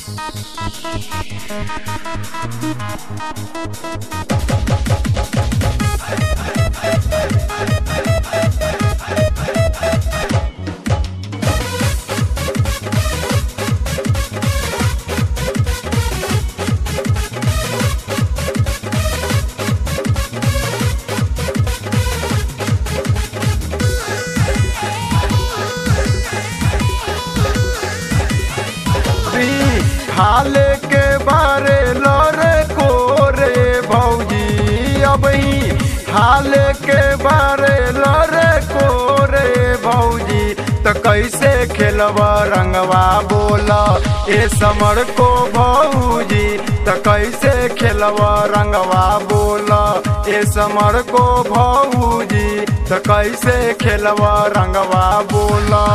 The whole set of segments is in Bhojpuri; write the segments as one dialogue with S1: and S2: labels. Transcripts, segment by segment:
S1: हाले के बारे लरे को रे भौजी अबही हाले के बारे लरे को रे भौजी तो कैसे खेलबा रंगवा बोला ए समर को भौजी तो कैसे खेलबा रंगवा बोला ए समर को भौजी तो कैसे खेलबा रंगवा बोला।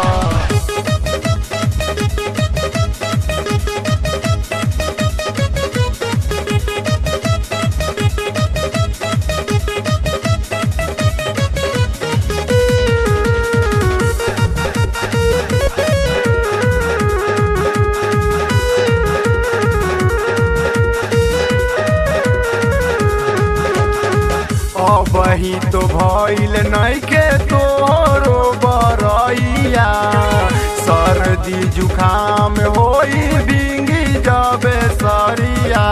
S1: वही तो भइल नहीं के तोरो बरैया सर्दी जुखाम होई बिंगी जाबे सरिया।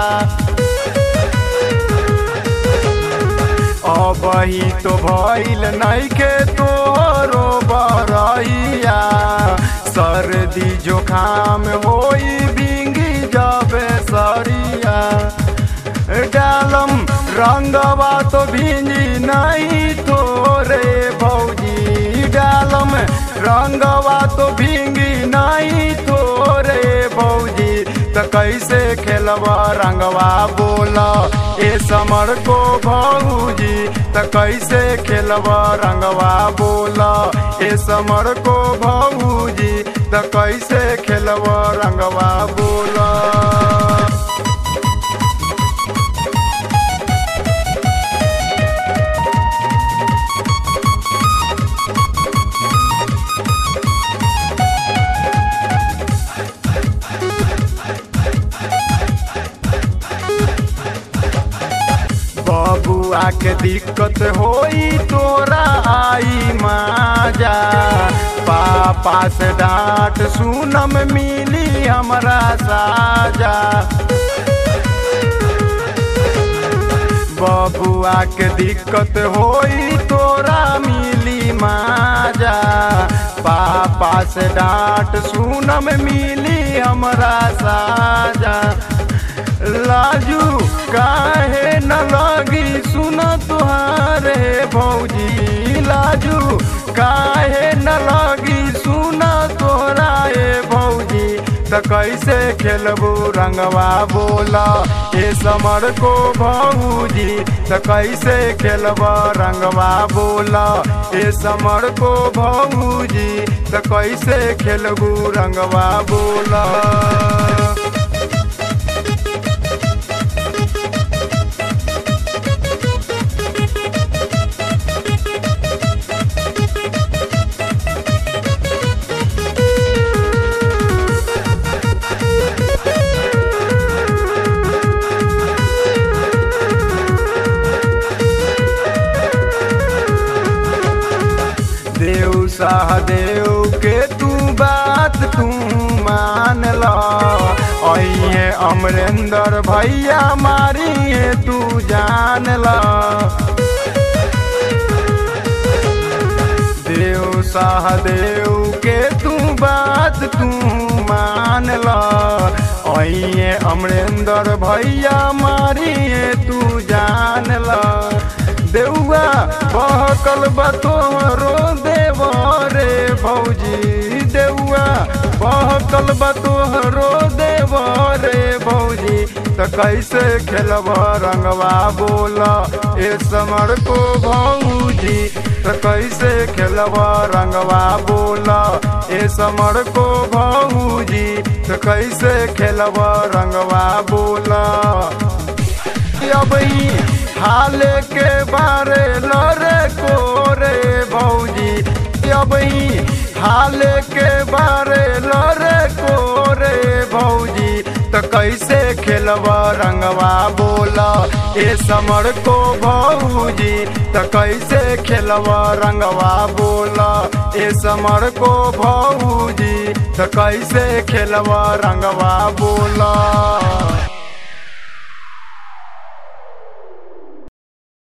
S1: वही तो भइल नहीं के तोरो बरैया सर्दी जुखाम होई बिंगी जाबे सरिया। डालम रंगवा तो भींजी नहीं तोरे भौजी डालम रंगवा तो भींगी नहीं तोरे भौजी तो कैसे खेलबा रंगवा बोला ए समर को भौजी तो कैसे खेलबा रंगवा बोला ए समर को भौजी तो कैसे खेलबा रंगवा बोला। बबुआ के दिक्कत होई तोरा आई माजा पापा से डांट सुनम मिली हमरा साजा। बबुआ के दिक्कत होई तोरा मिली माजा पापा से डांट सुनम मिली हमरा साजा। लाजू काहे न लगी सुन तुहारे भौजी लाजू काहे न लगी सुन तोरा ए भौजी तो कैसे खेलबू रंगवा बोला ए समर को भौजी तो कैसे खेलबा रंगवा बोला ए समर को भौजी तो कैसे खेलबू रंगवा बोला। देव सहदेव के तू बात तू मान ला अइए अमरेंद्र भैया मारिए तू जान ला। देव सहदेव के तू बात तू मान ला अइए अमरेंद्र भैया मारिए तू जान ला। देउआ बहकल बतोरो देव रे भौजी देउआ बहकल बतोरो देव रे भौजी तो कैसे खेलबा रंगवा बोला ए समर को भौजी तो कैसे खेलबा रंगवा बोला ए समर को भौजी तो कैसे खेलबा रंगवा बोला। अबही हाले के बारे लरे को रे भौजी अबही हाले के बारे लरे को रे भौजी तो कैसे खेलबा रंगवा बोला ए समर को भौजी तो कैसे खेलबा रंगवा बोला ए समर को भौजी तो कैसे खेलबा रंगवा बोला।